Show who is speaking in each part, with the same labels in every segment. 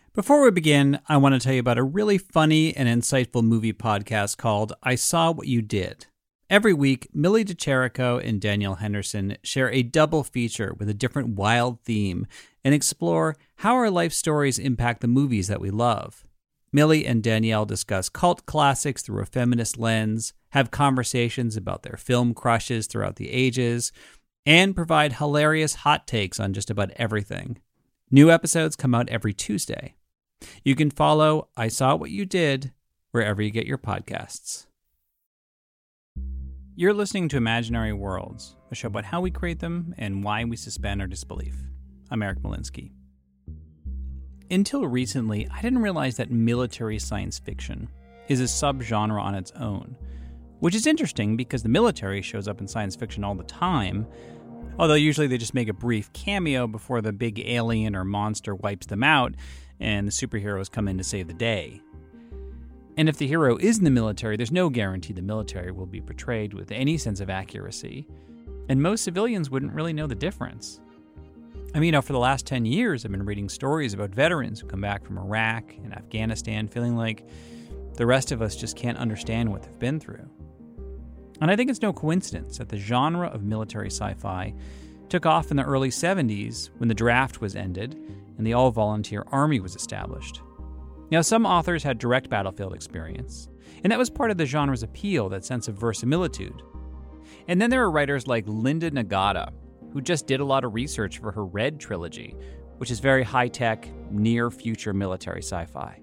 Speaker 1: Before we begin, I want to tell you about a really funny and insightful movie podcast called I Saw What You Did. Every week, Millie DeCherico and Danielle Henderson share a double feature with a different wild theme and explore how our life stories impact the movies that we love. Millie and Danielle discuss cult classics through a feminist lens, have conversations about their film crushes throughout the ages, and provide hilarious hot takes on just about everything. New episodes come out every Tuesday. You can follow I Saw What You Did wherever you get your podcasts. You're listening to Imaginary Worlds, a show about how we create them and why we suspend our disbelief. I'm Eric Molinsky. Until recently, I didn't realize that military science fiction is a subgenre on its own, which is interesting because the military shows up in science fiction all the time, although usually they just make a brief cameo before the big alien or monster wipes them out and the superheroes come in to save the day. And if the hero is in the military, there's no guarantee the military will be portrayed with any sense of accuracy, and most civilians wouldn't really know the difference. I mean, for the last 10 years, I've been reading stories about veterans who come back from Iraq and Afghanistan feeling like the rest of us just can't understand what they've been through. And I think it's no coincidence that the genre of military sci-fi took off in the early 70s when the draft was ended and the all-volunteer army was established. Now, some authors had direct battlefield experience, and that was part of the genre's appeal, that sense of verisimilitude. And then there are writers like Linda Nagata, who just did a lot of research for her Red trilogy, which is very high-tech, near-future military sci-fi.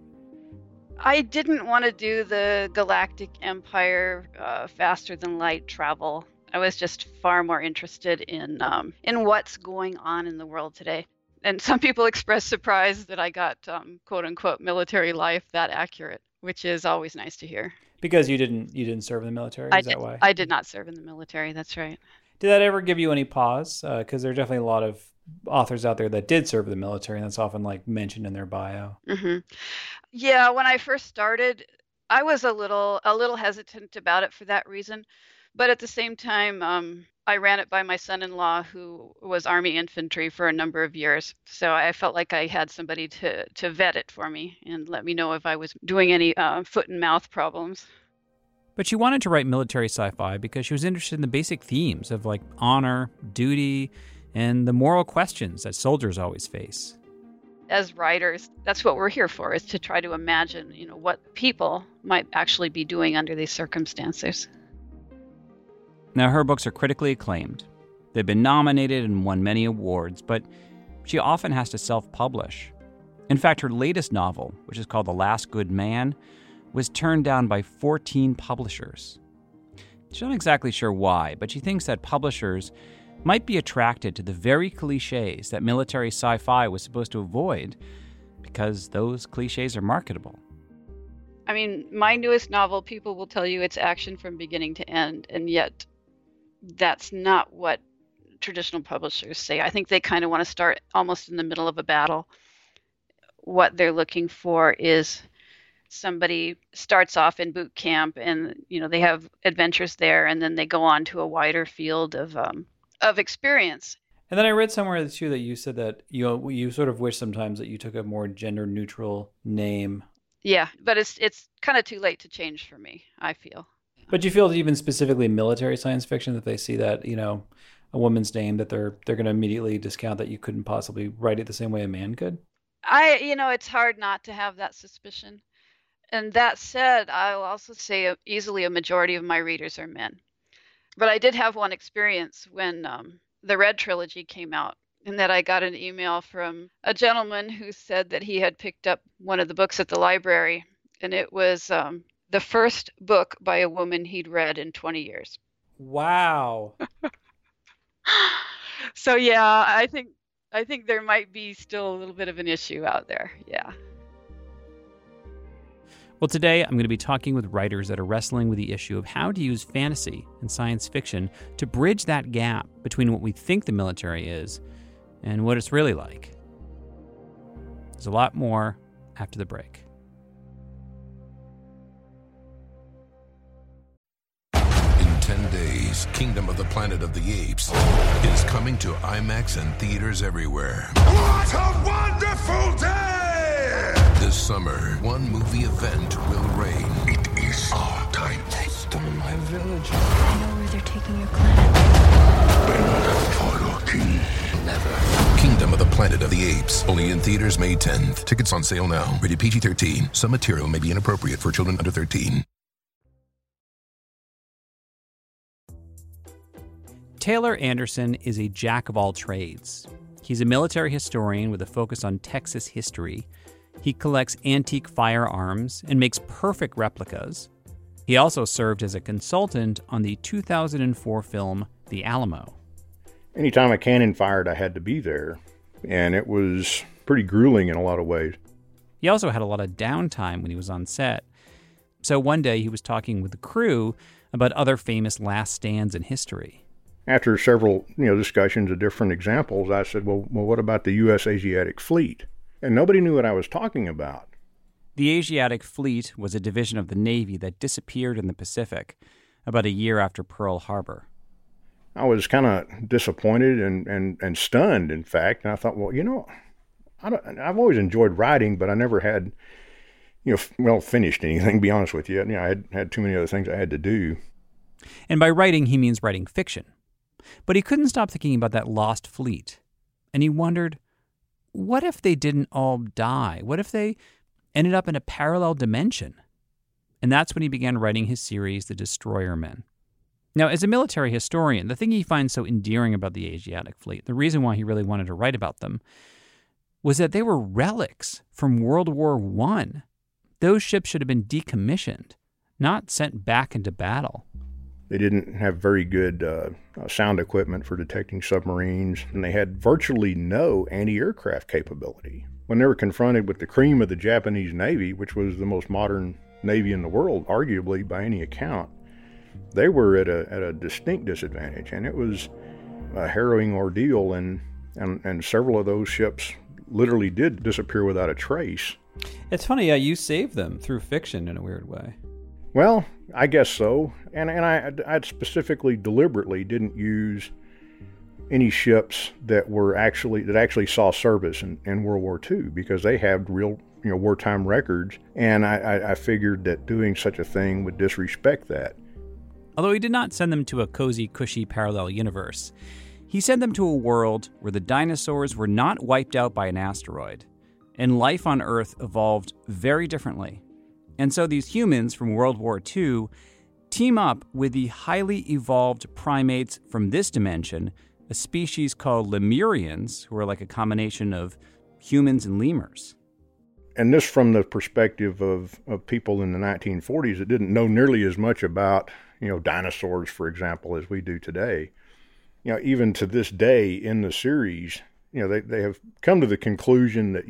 Speaker 2: I didn't want to do the Galactic Empire faster-than-light travel. I was just far more interested in what's going on in the world today. And some people expressed surprise that I got, quote-unquote, military life that accurate, which is always nice to hear.
Speaker 1: Because you didn't serve in the military? Is that why?
Speaker 2: I did not serve in the military, that's right.
Speaker 1: Did that ever give you any pause? Because there are definitely a lot of authors out there that did serve in the military, and that's often mentioned in their bio.
Speaker 2: Mm-hmm. Yeah, when I first started, I was a little hesitant about it for that reason. But at the same time, I ran it by my son-in-law, who was Army infantry for a number of years. So I felt like I had somebody to vet it for me and let me know if I was doing any foot and mouth problems.
Speaker 1: But she wanted to write military sci-fi because she was interested in the basic themes of honor, duty, and the moral questions that soldiers always face.
Speaker 2: As writers, that's what we're here for, is to try to imagine, what people might actually be doing under these circumstances.
Speaker 1: Now, her books are critically acclaimed. They've been nominated and won many awards, but she often has to self-publish. In fact, her latest novel, which is called The Last Good Man, was turned down by 14 publishers. She's not exactly sure why, but she thinks that publishers might be attracted to the very cliches that military sci-fi was supposed to avoid because those cliches are marketable.
Speaker 2: I mean, my newest novel, people will tell you it's action from beginning to end, and yet that's not what traditional publishers say. I think they kind of want to start almost in the middle of a battle. What they're looking for is somebody starts off in boot camp and, they have adventures there, and then they go on to a wider field of experience.
Speaker 1: And then I read somewhere too that you said that you sort of wish sometimes that you took a more gender neutral name.
Speaker 2: Yeah, but it's kind of too late to change for me, I feel.
Speaker 1: But you feel that even specifically military science fiction, that they see that, a woman's name, that they're going to immediately discount that you couldn't possibly write it the same way a man could?
Speaker 2: It's hard not to have that suspicion. And that said, I'll also say easily a majority of my readers are men. But I did have one experience when the Red trilogy came out, and that I got an email from a gentleman who said that he had picked up one of the books at the library, and it was the first book by a woman he'd read in 20 years.
Speaker 1: Wow.
Speaker 2: So yeah, I think there might be still a little bit of an issue out there. Yeah.
Speaker 1: Well, today I'm going to be talking with writers that are wrestling with the issue of how to use fantasy and science fiction to bridge that gap between what we think the military is and what it's really like. There's a lot more after the break.
Speaker 3: In 10 days, Kingdom of the Planet of the Apes is coming to IMAX and theaters everywhere.
Speaker 4: What a wonderful day!
Speaker 3: summer, one movie event will reign.
Speaker 4: It is our time.
Speaker 5: They stole my village.
Speaker 6: I know where they're taking your clan.
Speaker 4: For your king.
Speaker 3: Never. Kingdom of the Planet of the Apes. Only in theaters May 10th. Tickets on sale now. Rated PG-13. Some material may be inappropriate for children under 13.
Speaker 1: Taylor Anderson is a jack of all trades. He's a military historian with a focus on Texas history. He collects antique firearms and makes perfect replicas. He also served as a consultant on the 2004 film The Alamo.
Speaker 7: Anytime a cannon fired, I had to be there, and it was pretty grueling in a lot of ways.
Speaker 1: He also had a lot of downtime when he was on set. So one day he was talking with the crew about other famous last stands in history.
Speaker 7: After several discussions of different examples, I said, well, what about the U.S. Asiatic Fleet? And nobody knew what I was talking about.
Speaker 1: The Asiatic Fleet was a division of the Navy that disappeared in the Pacific about a year after Pearl Harbor.
Speaker 7: I was kind of disappointed and stunned, in fact. And I thought, well, I've always enjoyed writing, but I never had, finished anything, to be honest with you. I had too many other things I had to do.
Speaker 1: And by writing, he means writing fiction. But he couldn't stop thinking about that lost fleet. And he wondered, what if they didn't all die? What if they ended up in a parallel dimension? And that's when he began writing his series, The Destroyer Men. Now, as a military historian, the thing he finds so endearing about the Asiatic Fleet, the reason why he really wanted to write about them, was that they were relics from World War I. Those ships should have been decommissioned, not sent back into battle.
Speaker 7: They didn't have very good sound equipment for detecting submarines, and they had virtually no anti-aircraft capability. When they were confronted with the cream of the Japanese Navy, which was the most modern Navy in the world, arguably by any account, they were at a distinct disadvantage, and it was a harrowing ordeal, and several of those ships literally did disappear without a trace.
Speaker 8: It's funny, you saved them through fiction in a weird way.
Speaker 7: Well, I guess so, and I specifically, deliberately didn't use any ships that actually saw service in World War II, because they had real wartime records, and I figured that doing such a thing would disrespect that.
Speaker 1: Although he did not send them to a cozy, cushy parallel universe, he sent them to a world where the dinosaurs were not wiped out by an asteroid, and life on Earth evolved very differently. And so these humans from World War II team up with the highly evolved primates from this dimension, a species called Lemurians, who are like a combination of humans and lemurs.
Speaker 7: And this from the perspective of people in the 1940s that didn't know nearly as much about, dinosaurs, for example, as we do today. Even to this day in the series, they have come to the conclusion that,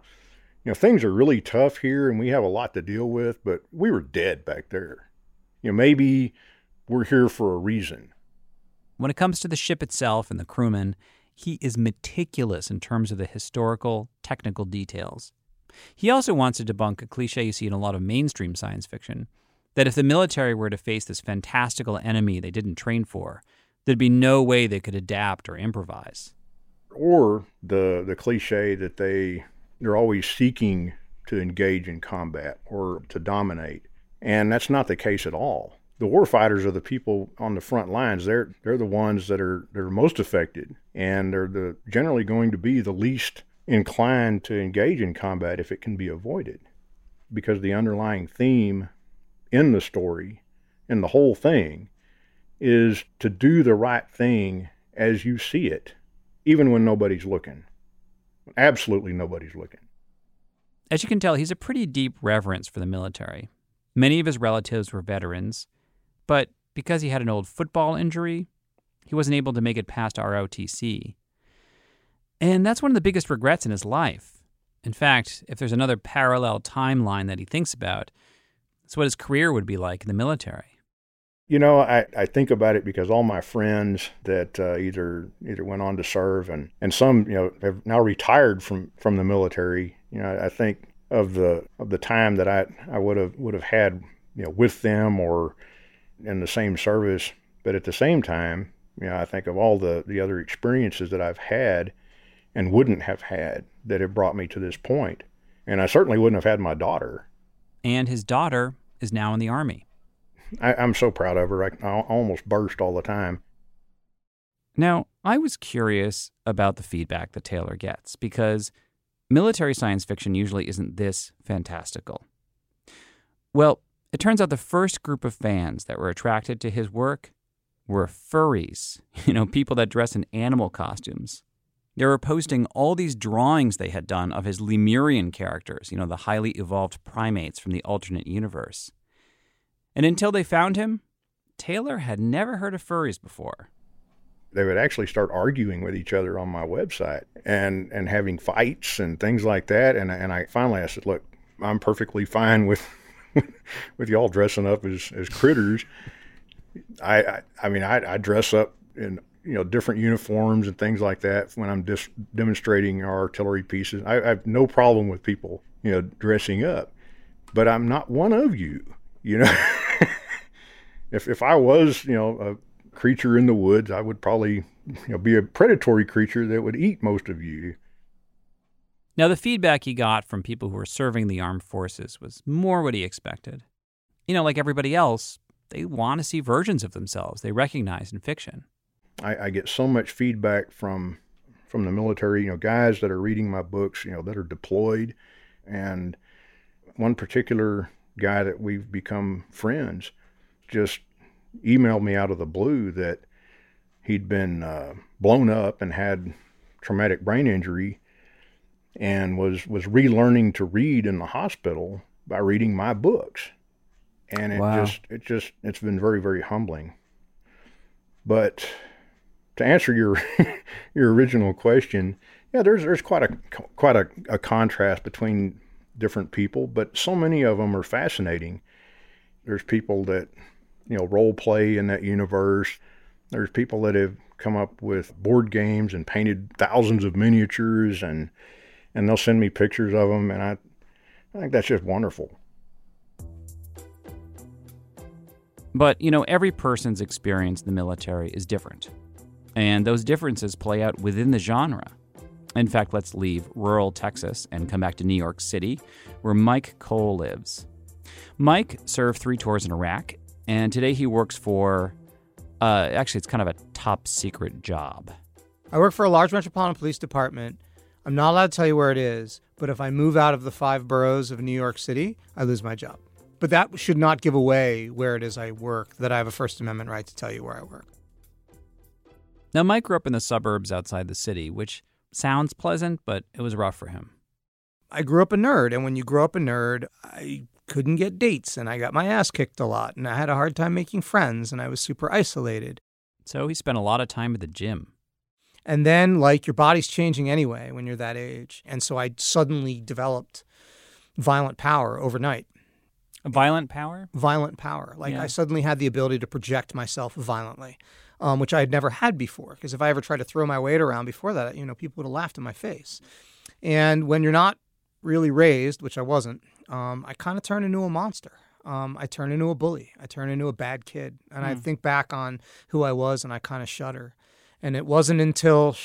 Speaker 7: things are really tough here and we have a lot to deal with, but we were dead back there. Maybe we're here for a reason.
Speaker 1: When it comes to the ship itself and the crewmen, he is meticulous in terms of the historical, technical details. He also wants to debunk a cliche you see in a lot of mainstream science fiction, that if the military were to face this fantastical enemy they didn't train for, there'd be no way they could adapt or improvise.
Speaker 7: Or the cliche that they're always seeking to engage in combat or to dominate. And that's not the case at all. The warfighters are the people on the front lines. They're the ones that are most affected, and they're generally going to be the least inclined to engage in combat if it can be avoided. Because the underlying theme in the story, in the whole thing, is to do the right thing as you see it, even when nobody's looking. Absolutely nobody's looking.
Speaker 1: As you can tell, he's a pretty deep reverence for the military. Many of his relatives were veterans, but because he had an old football injury, he wasn't able to make it past ROTC. And that's one of the biggest regrets in his life. In fact, if there's another parallel timeline that he thinks about, it's what his career would be like in the military.
Speaker 7: I think about it because all my friends that either went on to serve and some, have now retired from the military. I think of the time that I would have had, with them or in the same service. But at the same time, I think of all the other experiences that I've had and wouldn't have had that have brought me to this point. And I certainly wouldn't have had my daughter.
Speaker 1: And his daughter is now in the Army.
Speaker 7: I'm so proud of her. I almost burst all the time.
Speaker 1: Now, I was curious about the feedback that Taylor gets, because military science fiction usually isn't this fantastical. Well, it turns out the first group of fans that were attracted to his work were furries, people that dress in animal costumes. They were posting all these drawings they had done of his Lemurian characters, the highly evolved primates from the alternate universe. And until they found him, Taylor had never heard of furries before.
Speaker 7: They would actually start arguing with each other on my website and having fights and things like that. And I finally said, look, I'm perfectly fine with y'all dressing up as critters. I dress up in different uniforms and things like that when I'm just demonstrating our artillery pieces. I have no problem with people dressing up, but I'm not one of you. If I was a creature in the woods, I would probably be a predatory creature that would eat most of you.
Speaker 1: Now, the feedback he got from people who were serving the armed forces was more what he expected. Like everybody else, they want to see versions of themselves they recognize in fiction.
Speaker 7: I get so much feedback from the military, guys that are reading my books, that are deployed. And one particular guy that we've become friends just emailed me out of the blue that he'd been blown up and had traumatic brain injury and was relearning to read in the hospital by reading my books. And it's been very, very humbling. But to answer your original question, there's quite a contrast between different people, but so many of them are fascinating. There's people that role play in that universe. There's people that have come up with board games and painted thousands of miniatures, and they'll send me pictures of them, and I think that's just wonderful.
Speaker 1: But, every person's experience in the military is different. And those differences play out within the genre. In fact, let's leave rural Texas and come back to New York City, where Mike Cole lives. Mike served 3 tours in Iraq, and today he works for, actually it's kind of a top secret job.
Speaker 9: I work for a large metropolitan police department. I'm not allowed to tell you where it is, but if I move out of the 5 boroughs of New York City, I lose my job. But that should not give away where it is I work, that I have a First Amendment right to tell you where I work.
Speaker 1: Now, Mike grew up in the suburbs outside the city, which sounds pleasant, but it was rough for him.
Speaker 9: I grew up a nerd, and when you grow up a nerd, I couldn't get dates, and I got my ass kicked a lot, and I had a hard time making friends, and I was super isolated.
Speaker 1: So he spent a lot of time at the gym.
Speaker 9: And then, your body's changing anyway when you're that age. And so I suddenly developed violent power overnight.
Speaker 1: Violent power?
Speaker 9: Violent power. I suddenly had the ability to project myself violently, which I had never had before. Because if I ever tried to throw my weight around before that, people would have laughed in my face. And when you're not really raised, which I wasn't, I kind of turn into a monster. I turn into a bully. I turn into a bad kid. And I think back on who I was, and I kind of shudder. And it wasn't until,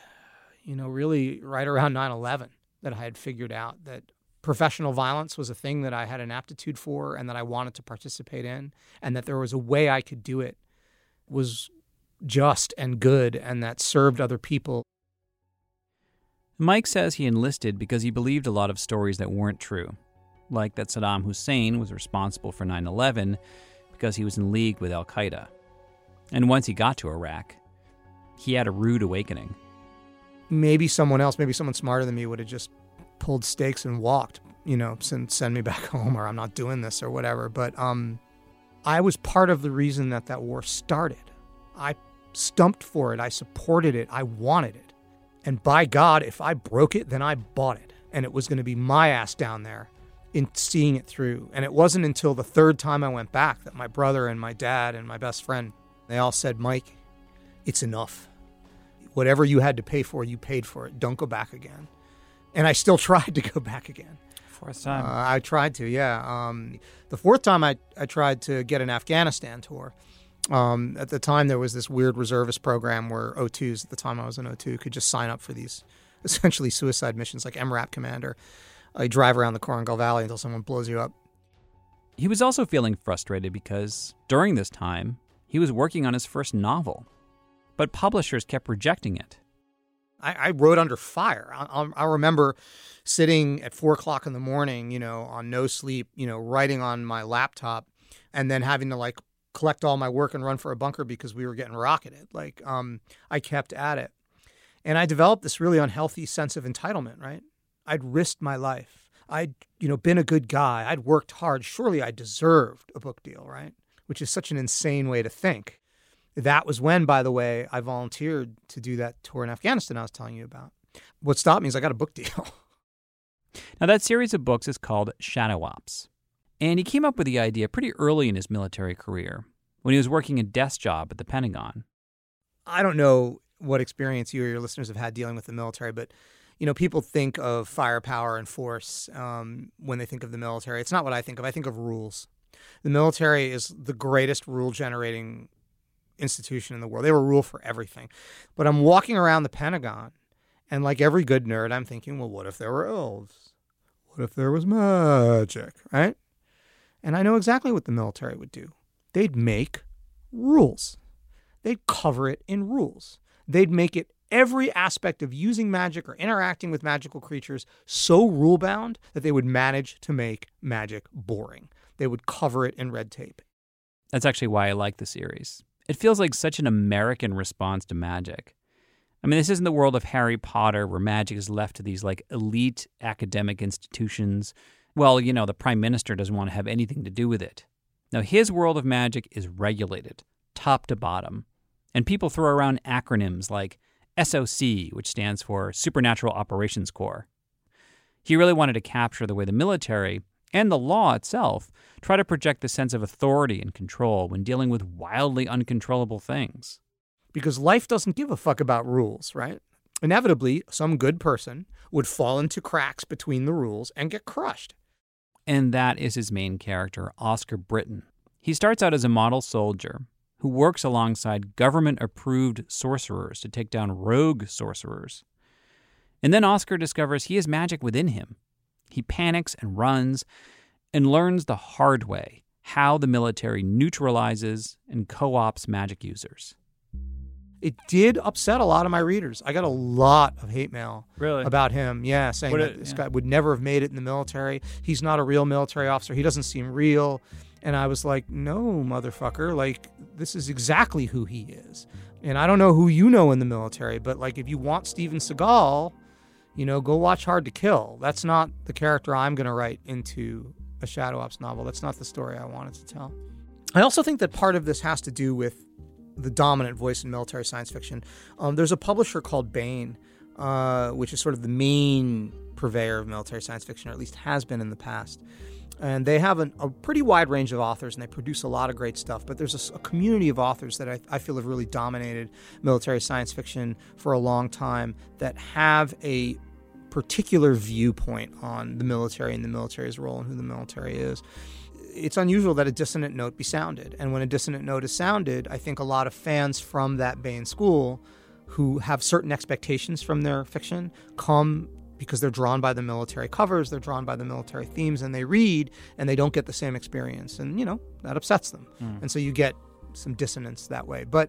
Speaker 9: really right around 9/11 that I had figured out that professional violence was a thing that I had an aptitude for and that I wanted to participate in, and that there was a way I could do it was just and good and that served other people.
Speaker 1: Mike says he enlisted because he believed a lot of stories that weren't true, like that Saddam Hussein was responsible for 9/11 because he was in league with Al-Qaeda. And once he got to Iraq, he had a rude awakening.
Speaker 9: Maybe someone smarter than me would have just pulled stakes and walked, send me back home, or I'm not doing this or whatever. But I was part of the reason that war started. I stumped for it. I supported it. I wanted it. And by God, if I broke it, then I bought it. And it was going to be my ass down there in seeing it through. And it wasn't until the 3rd time I went back that my brother and my dad and my best friend, they all said, Mike, it's enough. Whatever you had to pay for, you paid for it. Don't go back again. And I still tried to go back again.
Speaker 1: 4th time.
Speaker 9: I tried to, yeah. The 4th time I tried to get an Afghanistan tour. At the time, there was this weird reservist program where O2s, at the time I was an O2, could just sign up for these essentially suicide missions like MRAP Commander. drive around the Korengal Valley until someone blows you up.
Speaker 1: He was also feeling frustrated because, during this time, he was working on his first novel. But publishers kept rejecting it.
Speaker 9: I wrote under fire. I remember sitting at 4 o'clock in the morning, on no sleep, writing on my laptop, and then having to collect all my work and run for a bunker because we were getting rocketed. I kept at it. And I developed this really unhealthy sense of entitlement, right? I'd risked my life. I'd, been a good guy. I'd worked hard. Surely I deserved a book deal, right? Which is such an insane way to think. That was when, by the way, I volunteered to do that tour in Afghanistan I was telling you about. What stopped me is I got a book deal.
Speaker 1: Now, that series of books is called Shadow Ops. And he came up with the idea pretty early in his military career, when he was working a desk job at the Pentagon.
Speaker 9: I don't know what experience you or your listeners have had dealing with the military, but people think of firepower and force when they think of the military. It's not what I think of. I think of rules. The military is the greatest rule-generating institution in the world. They have a rule for everything. But I'm walking around the Pentagon, and like every good nerd, I'm thinking, well, what if there were elves? What if there was magic, right? And I know exactly what the military would do. They'd make rules. They'd cover it in rules. They'd make it every aspect of using magic or interacting with magical creatures so rule-bound that they would manage to make magic boring. They would cover it in red tape.
Speaker 1: That's actually why I like the series. It feels like such an American response to magic. I mean, this isn't the world of Harry Potter where magic is left to these elite academic institutions. Well, the prime minister doesn't want to have anything to do with it. Now, his world of magic is regulated, top to bottom. And people throw around acronyms like SOC, which stands for Supernatural Operations Corps. He really wanted to capture the way the military and the law itself try to project the sense of authority and control when dealing with wildly uncontrollable things.
Speaker 9: Because life doesn't give a fuck about rules, right? Inevitably, some good person would fall into cracks between the rules and get crushed.
Speaker 1: And that is his main character, Oscar Britton. He starts out as a model soldier who works alongside government-approved sorcerers to take down rogue sorcerers. And then Oscar discovers he has magic within him. He panics and runs and learns the hard way how the military neutralizes and co-ops magic users.
Speaker 9: It did upset a lot of my readers. I got a lot of hate mail
Speaker 1: Really?
Speaker 9: About him, saying that this guy would never have made it in the military. He's not a real military officer. He doesn't seem real. And I was like, no, motherfucker. This is exactly who he is. And I don't know who you know in the military, but if you want Steven Seagal, go watch Hard to Kill. That's not the character I'm going to write into a Shadow Ops novel. That's not the story I wanted to tell. I also think that part of this has to do with the dominant voice in military science fiction. There's a publisher called Baen, which is sort of the main purveyor of military science fiction, or at least has been in the past. And they have a pretty wide range of authors, and they produce a lot of great stuff. But there's a community of authors that I feel have really dominated military science fiction for a long time that have a particular viewpoint on the military and the military's role and who the military is. It's unusual that a dissonant note be sounded. And when a dissonant note is sounded, I think a lot of fans from that Baen school who have certain expectations from their fiction come because they're drawn by the military covers, they're drawn by the military themes, and they read, and they don't get the same experience. And, that upsets them. And so you get some dissonance that way. But,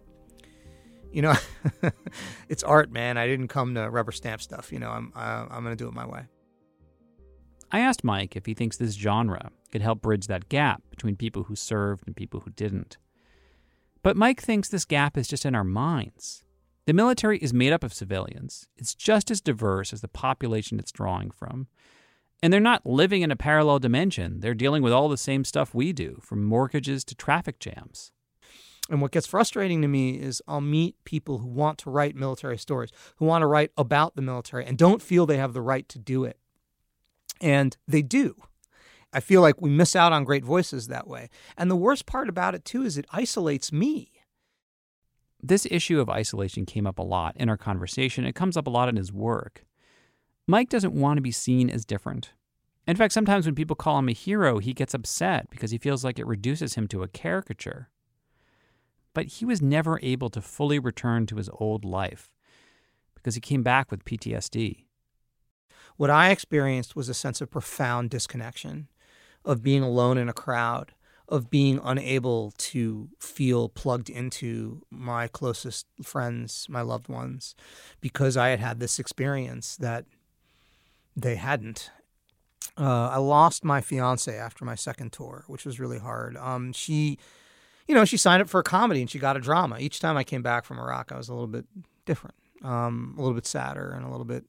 Speaker 9: it's art, man. I didn't come to rubber stamp stuff. I'm going to do it my way.
Speaker 1: I asked Mike if he thinks this genre could help bridge that gap between people who served and people who didn't. But Mike thinks this gap is just in our minds. The military is made up of civilians. It's just as diverse as the population it's drawing from. And they're not living in a parallel dimension. They're dealing with all the same stuff we do, from mortgages to traffic jams.
Speaker 9: And what gets frustrating to me is I'll meet people who want to write military stories, who want to write about the military and don't feel they have the right to do it. And they do. I feel like we miss out on great voices that way. And the worst part about it, too, is it isolates me.
Speaker 1: This issue of isolation came up a lot in our conversation. It comes up a lot in his work. Mike doesn't want to be seen as different. In fact, sometimes when people call him a hero, he gets upset because he feels like it reduces him to a caricature. But he was never able to fully return to his old life because he came back with PTSD.
Speaker 9: What I experienced was a sense of profound disconnection, of being alone in a crowd, of being unable to feel plugged into my closest friends, my loved ones, because I had had this experience that they hadn't. I lost my fiance after my second tour, which was really hard. She signed up for a comedy and she got a drama. Each time I came back from Iraq, I was a little bit different, a little bit sadder and a little bit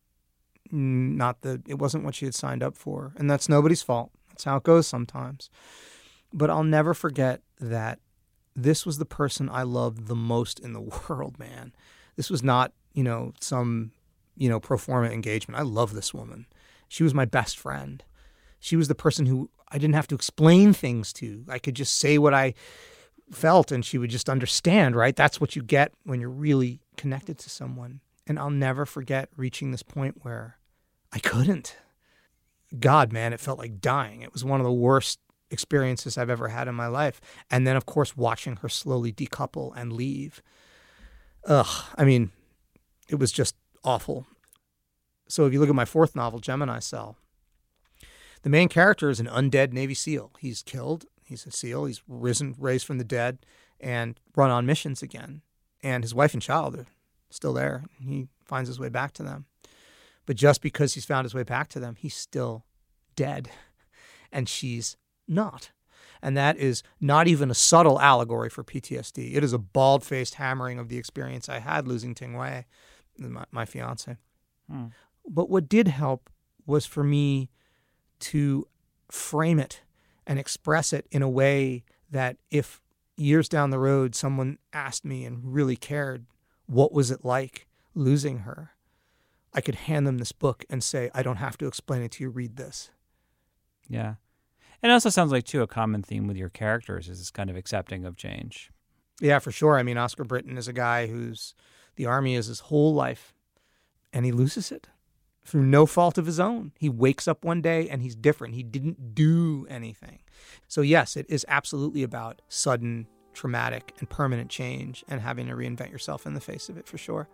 Speaker 9: it wasn't what she had signed up for. And that's nobody's fault. That's how it goes sometimes. But I'll never forget that this was the person I loved the most in the world, man. This was not, some, pro forma engagement. I love this woman. She was my best friend. She was the person who I didn't have to explain things to. I could just say what I felt and she would just understand, right? That's what you get when you're really connected to someone. And I'll never forget reaching this point where I couldn't. God, man, it felt like dying. It was one of the worst experiences I've ever had in my life. And then, of course, watching her slowly decouple and leave. It was just awful. So if you look at my fourth novel, Gemini Cell, the main character is an undead Navy SEAL. He's killed. He's a SEAL. He's raised from the dead and run on missions again. And his wife and child are still there. He finds his way back to them. But just because he's found his way back to them, he's still dead. And she's not. And that is not even a subtle allegory for PTSD. It is a bald-faced hammering of the experience I had losing Ting Wei, my fiance. But what did help was for me to frame it and express it in a way that if years down the road someone asked me and really cared, what was it like losing her, I could hand them this book and say, I don't have to explain it to you, read this.
Speaker 1: Yeah. It also sounds like, too, a common theme with your characters is this kind of accepting of change.
Speaker 9: Yeah, for sure. Oscar Britton is a guy who's the Army is his whole life, and he loses it through no fault of his own. He wakes up one day and he's different. He didn't do anything. So yes, it is absolutely about sudden, traumatic, and permanent change and having to reinvent yourself in the face of it, for sure.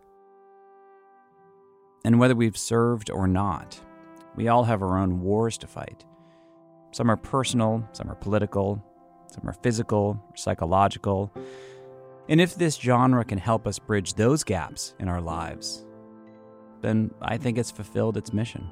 Speaker 1: And whether we've served or not, we all have our own wars to fight. Some are personal, some are political, some are physical, or psychological. And if this genre can help us bridge those gaps in our lives, then I think it's fulfilled its mission.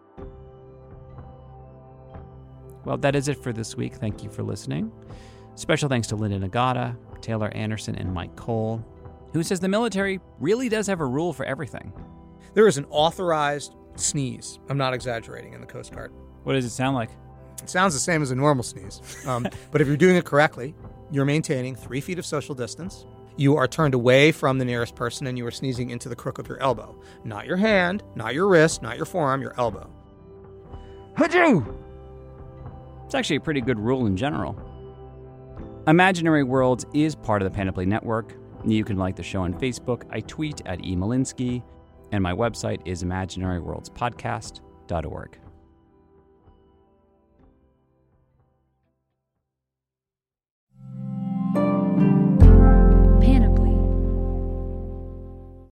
Speaker 1: Well, that is it for this week. Thank you for listening. Special thanks to Linda Nagata, Taylor Anderson, and Mike Cole, who says the military really does have a rule for everything.
Speaker 9: There is an authorized sneeze. I'm not exaggerating, in the Coast Guard.
Speaker 1: What does it sound like?
Speaker 9: It sounds the same as a normal sneeze. But if you're doing it correctly, you're maintaining 3 feet of social distance. You are turned away from the nearest person and you are sneezing into the crook of your elbow. Not your hand, not your wrist, not your forearm, your elbow. Hajoo!
Speaker 1: It's actually a pretty good rule in general. Imaginary Worlds is part of the Panoply Network. You can like the show on Facebook. I tweet at @emalinsky. And my website is imaginaryworldspodcast.org.